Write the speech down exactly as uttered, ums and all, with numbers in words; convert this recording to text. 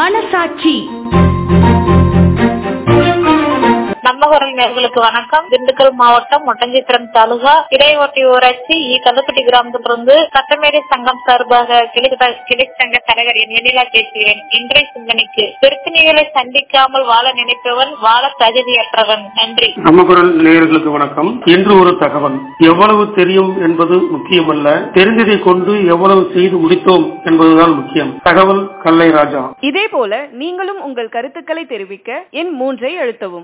மனசாட்சி. நம்ம குரல் நேயர்களுக்கு வணக்கம். திண்டுக்கல் மாவட்டம் ஒட்டஞ்சித்திரம் தாலுகா இடையோட்டி ஊராட்சி இ கல்லுப்பட்டி கிராமத்திலிருந்து சட்டமேதை சங்கம் சார்பாக கிளை சங்க தலைவர் என் எண்ணிலா பேசுகிறேன். இன்றைய சிந்தனைக்கு பிரச்சனைகளை சந்திக்காமல் வாழ நினைப்பவன் வாழ தகுதியற்றவன். நன்றி. நம்ம குரல் நேயர்களுக்கு வணக்கம். இன்று ஒரு தகவல். எவ்வளவு தெரியும் என்பது முக்கியமல்ல, தெரிந்ததை கொண்டு எவ்வளவு செய்து முடித்தோம் என்பதுதான் முக்கியம். தகவல் கல்லை ராஜா. இதே போல நீங்களும் உங்கள் கருத்துக்களை தெரிவிக்க எண் மூன்றை அழுத்தவும்.